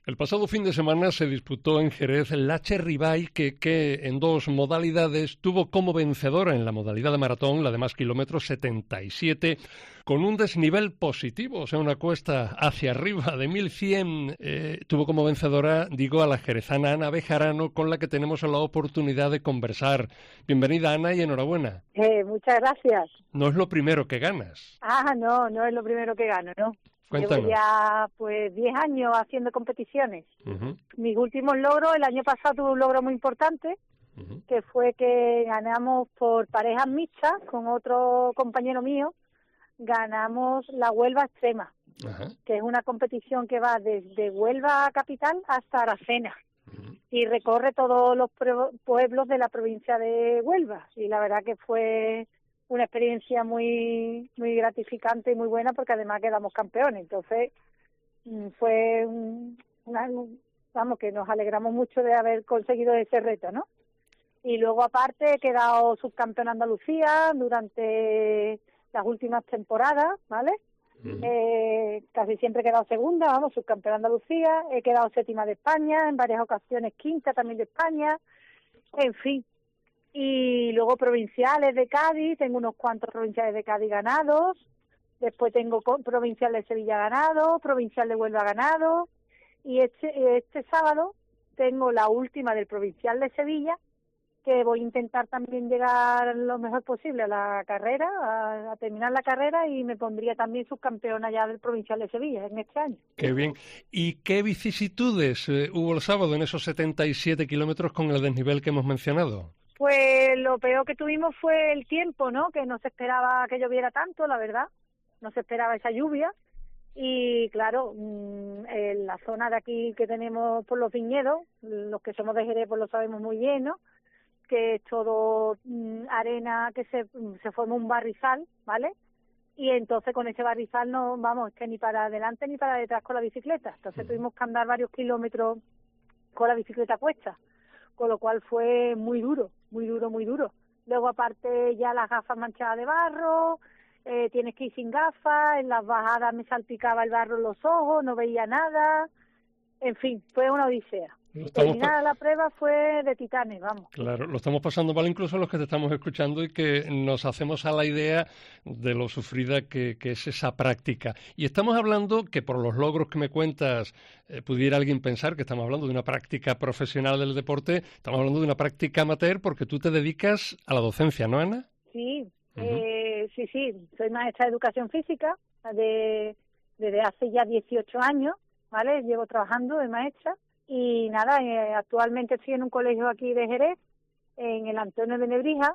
El pasado fin de semana se disputó en Jerez la Cherry Bike que en dos modalidades tuvo como vencedora en la modalidad de maratón, la de más kilómetros, 77, con un desnivel positivo, o sea, una cuesta hacia arriba de 1100. Tuvo como vencedora, digo, a la jerezana Ana Bejarano, con la que tenemos la oportunidad de conversar. Bienvenida, Ana, y enhorabuena. Muchas gracias. No es lo primero que ganas. No es lo primero que gano, ¿no? Cuéntanos. Llevo ya, 10 años haciendo competiciones. Mis últimos logros, el año pasado tuve un logro muy importante, que fue que ganamos por parejas mixtas con otro compañero mío, ganamos la Huelva Extrema, que es una competición que va desde Huelva capital hasta Aracena y recorre todos los pueblos de la provincia de Huelva. Y la verdad que fue una experiencia muy muy gratificante y muy buena, porque además quedamos campeones. Entonces fue vamos, que nos alegramos mucho de haber conseguido ese reto, ¿no? Y luego aparte he quedado subcampeona Andalucía durante las últimas temporadas, ¿vale? Casi siempre he quedado segunda, subcampeona Andalucía, he quedado séptima de España, en varias ocasiones quinta también de España, en fin. Y luego provinciales de Cádiz, tengo unos cuantos provinciales de Cádiz ganados, después tengo provincial de Sevilla ganado, provincial de Huelva ganado, y este sábado tengo la última del provincial de Sevilla, que voy a intentar también llegar lo mejor posible a la carrera, a terminar la carrera, y me pondría también subcampeona ya del provincial de Sevilla en este año. Qué bien. ¿Y qué vicisitudes hubo el sábado en esos 77 kilómetros con el desnivel que hemos mencionado? Pues lo peor que tuvimos fue el tiempo, ¿no? Que no se esperaba que lloviera tanto, la verdad. No se esperaba esa lluvia. Y claro, en la zona de aquí que tenemos por los viñedos, los que somos de Jerez pues lo sabemos muy bien, ¿no? Que es todo arena, que se forma un barrizal, ¿vale? Y entonces con ese barrizal no vamos, que ni para adelante ni para detrás con la bicicleta. Entonces tuvimos que andar varios kilómetros con la bicicleta puesta, con lo cual fue muy duro, muy duro, muy duro. Luego aparte ya las gafas manchadas de barro, tienes que ir sin gafas, en las bajadas me salpicaba el barro en los ojos, no veía nada, en fin, fue una odisea. Terminada la prueba fue de titanes, vamos. Claro, lo estamos pasando mal incluso los que te estamos escuchando y que nos hacemos a la idea de lo sufrida que es esa práctica. Y estamos hablando que por los logros que me cuentas pudiera alguien pensar que estamos hablando de una práctica profesional del deporte, estamos hablando de una práctica amateur porque tú te dedicas a la docencia, ¿no, Ana? Sí, sí, soy maestra de educación física desde hace ya 18 años, ¿vale? Llevo trabajando de maestra. Y nada, actualmente estoy en un colegio aquí de Jerez, en el Antonio de Nebrija,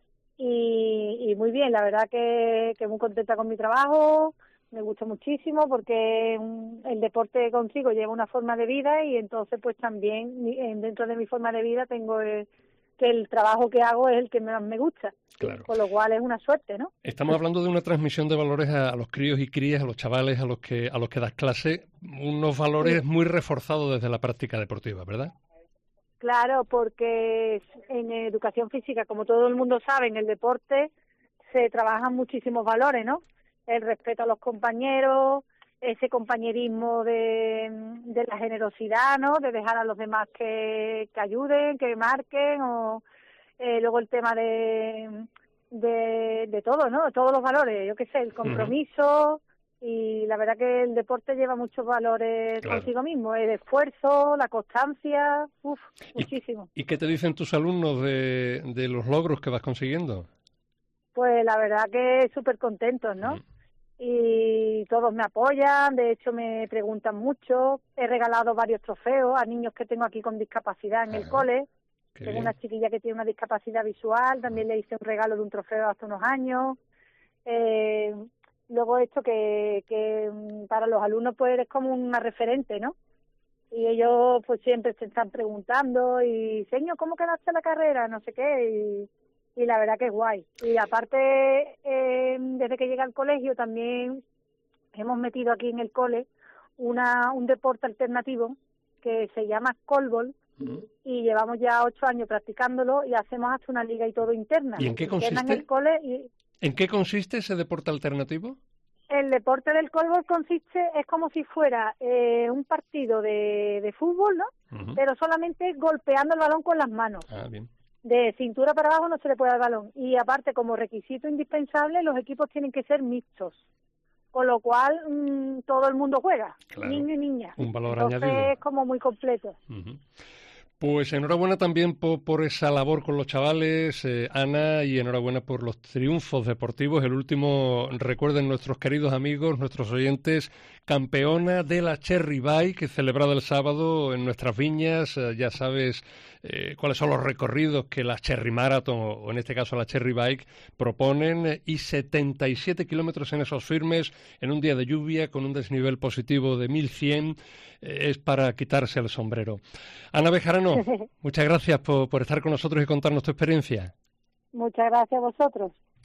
y muy bien, la verdad que muy contenta con mi trabajo, me gusta muchísimo porque el deporte que consigo lleva una forma de vida, y entonces pues también dentro de mi forma de vida tengo que el trabajo que hago es el que más me gusta. Claro. Con lo cual es una suerte, ¿no? Estamos hablando de una transmisión de valores a los críos y crías, a los chavales a los que das clase, unos valores muy reforzados desde la práctica deportiva, ¿verdad? Claro, porque en educación física, como todo el mundo sabe, en el deporte se trabajan muchísimos valores, ¿no? El respeto a los compañeros, ese compañerismo de la generosidad, ¿no? De dejar a los demás que ayuden, que marquen, o luego el tema de todo, ¿no? Todos los valores, yo qué sé, el compromiso, y la verdad que el deporte lleva muchos valores consigo mismo, el esfuerzo, la constancia, muchísimo. ¿Y qué te dicen tus alumnos de los logros que vas consiguiendo? Pues la verdad que súper contentos, ¿no? Y todos me apoyan, de hecho me preguntan mucho, he regalado varios trofeos a niños que tengo aquí con discapacidad en el cole. Tengo una chiquilla que tiene una discapacidad visual, también le hice un regalo de un trofeo hace unos años. Luego esto que para los alumnos pues eres como una referente, ¿no? Y ellos pues siempre se están preguntando, y señor, ¿cómo quedaste en la carrera? No sé qué, y la verdad que es guay. Y aparte, desde que llegué al colegio también hemos metido aquí en el cole un deporte alternativo que se llama Colbol, y llevamos ya 8 años practicándolo, y hacemos hasta una liga y todo interna. ¿Y en qué consiste? En el cole ¿En qué consiste ese deporte alternativo? El deporte del cólbol es como si fuera un partido de fútbol, ¿no? Pero solamente golpeando el balón con las manos. Ah, bien. De cintura para abajo no se le puede dar balón. Y aparte, como requisito indispensable, los equipos tienen que ser mixtos. Con lo cual, todo el mundo juega, claro, niño y niña. Un valor Entonces, añadido. es como muy completo. Pues enhorabuena también por esa labor con los chavales, Ana, y enhorabuena por los triunfos deportivos. El último, recuerden nuestros queridos amigos, nuestros oyentes, campeona de la Cherry Bike, celebrada el sábado en nuestras viñas. Ya sabes cuáles son los recorridos que la Cherry Marathon, o en este caso la Cherry Bike, proponen, y 77 kilómetros en esos firmes, en un día de lluvia, con un desnivel positivo de 1100, es para quitarse el sombrero. Ana Bejarano, muchas gracias por estar con nosotros y contarnos tu experiencia. Muchas gracias a vosotros.